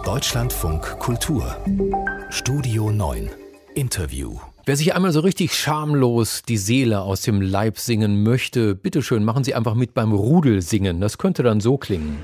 Deutschlandfunk Kultur Studio 9 Interview. Wer sich einmal so richtig schamlos die Seele aus dem Leib singen möchte, bitteschön, machen Sie einfach mit beim Rudelsingen. Das könnte dann so klingen.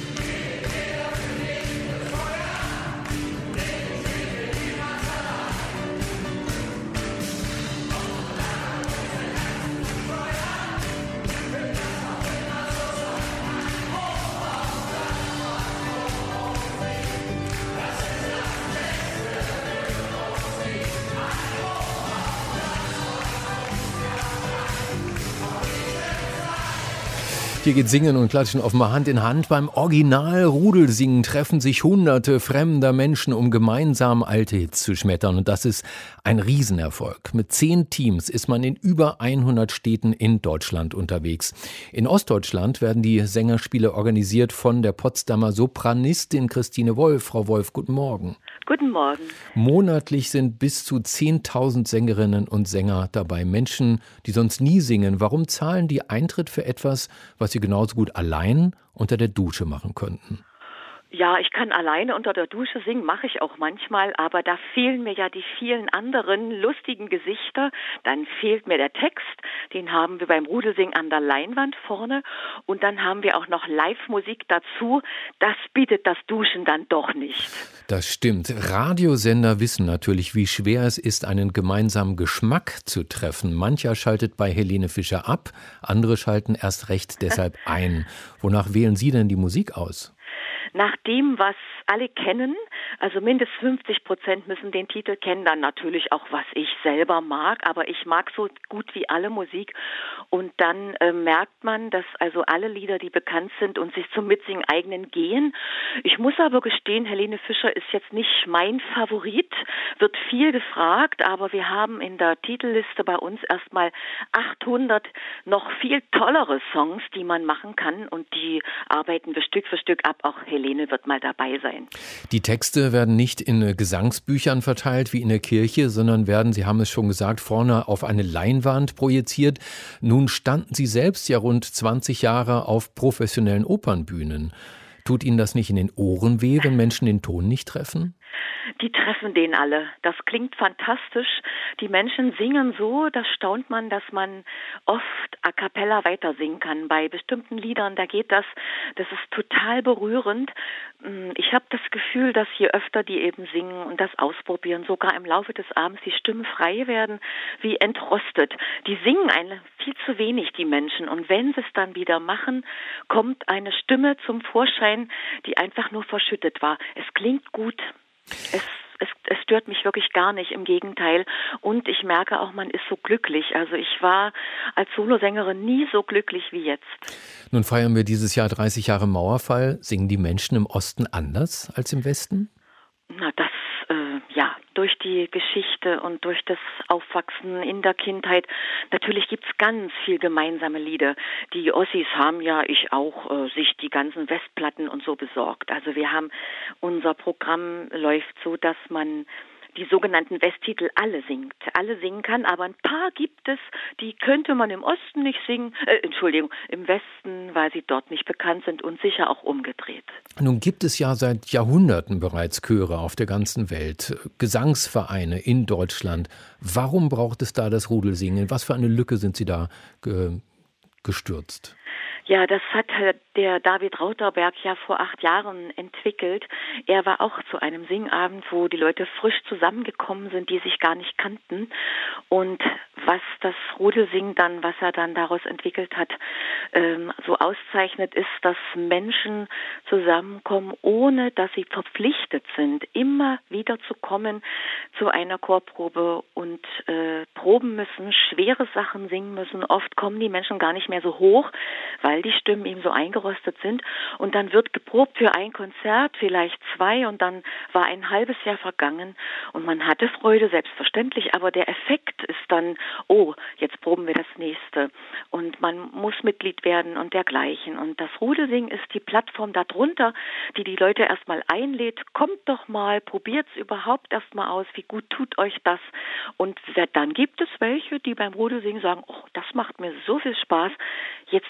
Hier geht Singen und Klatschen offenbar Hand in Hand. Beim Original-Rudelsingen treffen sich hunderte fremder Menschen, um gemeinsam alte Hits zu schmettern. Und das ist ein Riesenerfolg. Mit 10 Teams ist man in über 100 Städten in Deutschland unterwegs. In Ostdeutschland werden die Sängerspiele organisiert von der Potsdamer Sopranistin Christine Wolf. Frau Wolf, guten Morgen. Guten Morgen. Monatlich sind bis zu 10.000 Sängerinnen und Sänger dabei. Menschen, die sonst nie singen. Warum zahlen die Eintritt für etwas, was sie genauso gut allein unter der Dusche machen könnten? Ja, ich kann alleine unter der Dusche singen, mache ich auch manchmal, aber da fehlen mir ja die vielen anderen lustigen Gesichter. Dann fehlt mir der Text, den haben wir beim Rudelsingen an der Leinwand vorne. Und dann haben wir auch noch Live-Musik dazu. Das bietet das Duschen dann doch nicht. Das stimmt. Radiosender wissen natürlich, wie schwer es ist, einen gemeinsamen Geschmack zu treffen. Mancher schaltet bei Helene Fischer ab, andere schalten erst recht deshalb ein. Wonach wählen Sie denn die Musik aus? Nach dem, was alle kennen, also mindestens 50% müssen den Titel kennen, dann natürlich auch, was ich selber mag, aber ich mag so gut wie alle Musik und dann merkt man, dass also alle Lieder, die bekannt sind und sich zum Mitsingen eignen, gehen. Ich muss aber gestehen, Helene Fischer ist jetzt nicht mein Favorit, wird viel gefragt, aber wir haben in der Titelliste bei uns erstmal 800 noch viel tollere Songs, die man machen kann und die arbeiten wir Stück für Stück ab, auch Helene wird mal dabei sein. Die Texte werden nicht in Gesangsbüchern verteilt wie in der Kirche, sondern werden, Sie haben es schon gesagt, vorne auf eine Leinwand projiziert. Nun standen Sie selbst ja rund 20 Jahre auf professionellen Opernbühnen. Tut Ihnen das nicht in den Ohren weh, wenn Menschen den Ton nicht treffen? Die treffen den alle. Das klingt fantastisch. Die Menschen singen so, da staunt man, dass man oft a cappella weiter singen kann. Bei bestimmten Liedern, da geht das. Das ist total berührend. Ich habe das Gefühl, dass je öfter die eben singen und das ausprobieren, sogar im Laufe des Abends die Stimmen frei werden, wie entrostet. Die singen viel zu wenig, die Menschen. Und wenn sie es dann wieder machen, kommt eine Stimme zum Vorschein, die einfach nur verschüttet war. Es klingt gut. Es stört mich wirklich gar nicht, im Gegenteil. Und ich merke auch, man ist so glücklich. Also ich war als Solosängerin nie so glücklich wie jetzt. Nun feiern wir dieses Jahr 30 Jahre Mauerfall. Singen die Menschen im Osten anders als im Westen? Na, ja, durch die Geschichte und durch das Aufwachsen in der Kindheit. Natürlich gibt's ganz viel gemeinsame Lieder. Die Ossis haben ja, ich auch, sich die ganzen Westplatten und so besorgt. Also unser Programm läuft so, dass man die sogenannten Westtitel alle singen kann, aber ein paar gibt es, die könnte man im Osten nicht singen, im Westen, weil sie dort nicht bekannt sind und sicher auch umgedreht. Nun gibt es ja seit Jahrhunderten bereits Chöre auf der ganzen Welt, Gesangsvereine in Deutschland. Warum braucht es da das Rudelsingen? Was für eine Lücke sind Sie da gestürzt? Ja, das hat der David Rauterberg ja vor 8 Jahren entwickelt. Er war auch zu einem Singabend, wo die Leute frisch zusammengekommen sind, die sich gar nicht kannten. Und was das Rudelsingen dann, was er dann daraus entwickelt hat, so auszeichnet, ist, dass Menschen zusammenkommen, ohne dass sie verpflichtet sind, immer wieder zu kommen zu einer Chorprobe und proben müssen, schwere Sachen singen müssen. Oft kommen die Menschen gar nicht mehr so hoch, weil die Stimmen eben so eingerostet sind. Und dann wird geprobt für ein Konzert, vielleicht 2, und dann war ein halbes Jahr vergangen und man hatte Freude, selbstverständlich, aber der Effekt ist dann, oh, jetzt proben wir das nächste. Und man muss Mitglied werden und dergleichen. Und das Rudelsingen ist die Plattform darunter, die die Leute erstmal einlädt. Kommt doch mal, probiert's überhaupt erstmal aus, wie gut tut euch das. Und dann gibt es welche, die beim Rudelsingen sagen, oh, das macht mir so viel Spaß, jetzt gehe ich mal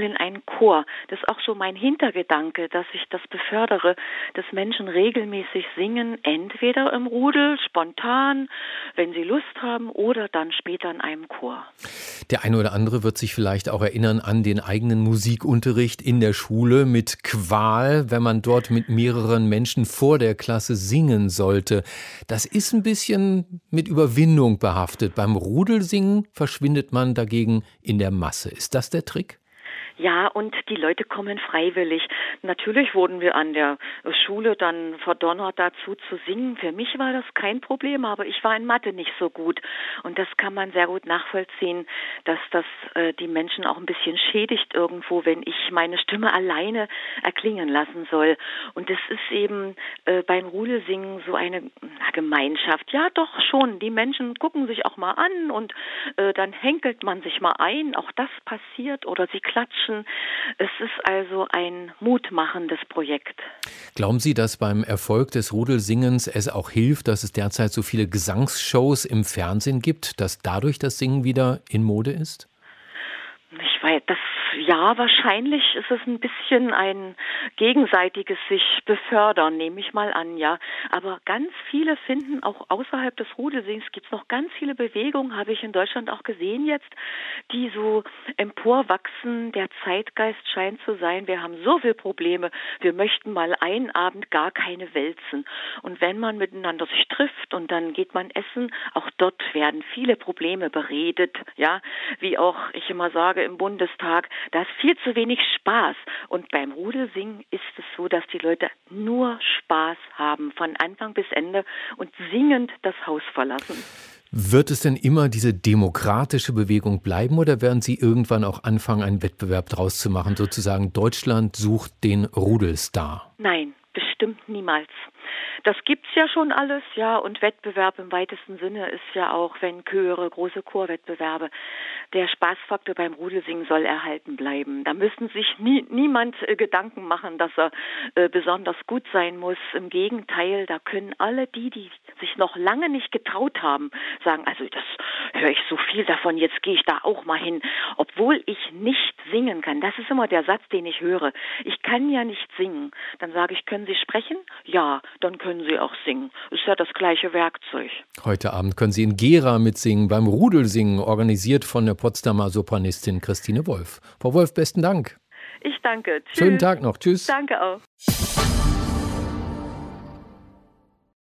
mal in einen Chor. Das ist auch so mein Hintergedanke, dass ich das befördere, dass Menschen regelmäßig singen, entweder im Rudel, spontan, wenn sie Lust haben, oder dann später in einem Chor. Der eine oder andere wird sich vielleicht auch erinnern an den eigenen Musikunterricht in der Schule mit Qual, wenn man dort mit mehreren Menschen vor der Klasse singen sollte. Das ist ein bisschen mit Überwindung behaftet. Beim Rudelsingen verschwindet man dagegen in der Masse. Ist das der Trick? Ja, und die Leute kommen freiwillig. Natürlich wurden wir an der Schule dann verdonnert dazu zu singen. Für mich war das kein Problem, aber ich war in Mathe nicht so gut. Und das kann man sehr gut nachvollziehen, dass das die Menschen auch ein bisschen schädigt irgendwo, wenn ich meine Stimme alleine erklingen lassen soll. Und es ist eben beim Rudelsingen so eine Gemeinschaft. Ja, doch schon. Die Menschen gucken sich auch mal an und dann henkelt man sich mal ein. Auch das passiert oder sie klatschen. Es ist also ein mutmachendes Projekt. Glauben Sie, dass beim Erfolg des Rudelsingens es auch hilft, dass es derzeit so viele Gesangsshows im Fernsehen gibt, dass dadurch das Singen wieder in Mode ist? Ich weiß, ja, wahrscheinlich ist es ein bisschen ein gegenseitiges sich befördern, nehme ich mal an, ja. Aber ganz viele finden, auch außerhalb des Rudelsingens gibt es noch ganz viele Bewegungen, habe ich in Deutschland auch gesehen jetzt, die so emporwachsen. Der Zeitgeist scheint zu sein, wir haben so viele Probleme, wir möchten mal einen Abend gar keine wälzen. Und wenn man miteinander sich trifft und dann geht man essen, auch dort werden viele Probleme beredet, ja. Wie auch ich immer sage im Bundestag, da ist viel zu wenig Spaß. Und beim Rudelsingen ist es so, dass die Leute nur Spaß haben, von Anfang bis Ende und singend das Haus verlassen. Wird es denn immer diese demokratische Bewegung bleiben oder werden Sie irgendwann auch anfangen, einen Wettbewerb draus zu machen, sozusagen Deutschland sucht den Rudelstar? Nein, bestimmt niemals. Das gibt's ja schon alles, ja, und Wettbewerb im weitesten Sinne ist ja auch, wenn Chöre, große Chorwettbewerbe. Der Spaßfaktor beim Rudelsingen soll erhalten bleiben. Da müssen sich niemand Gedanken machen, dass er besonders gut sein muss. Im Gegenteil, da können alle die sich noch lange nicht getraut haben, sagen, also das höre ich so viel davon, jetzt gehe ich da auch mal hin, obwohl ich nicht singen kann. Das ist immer der Satz, den ich höre. Ich kann ja nicht singen. Dann sage ich, können Sie sprechen? Ja, dann können Sie auch singen. Ist ja das gleiche Werkzeug. Heute Abend können Sie in Gera mitsingen, beim Rudelsingen, organisiert von der Potsdamer Sopranistin Christine Wolf. Frau Wolf, besten Dank. Ich danke. Tschüss. Schönen Tag noch. Tschüss. Danke auch.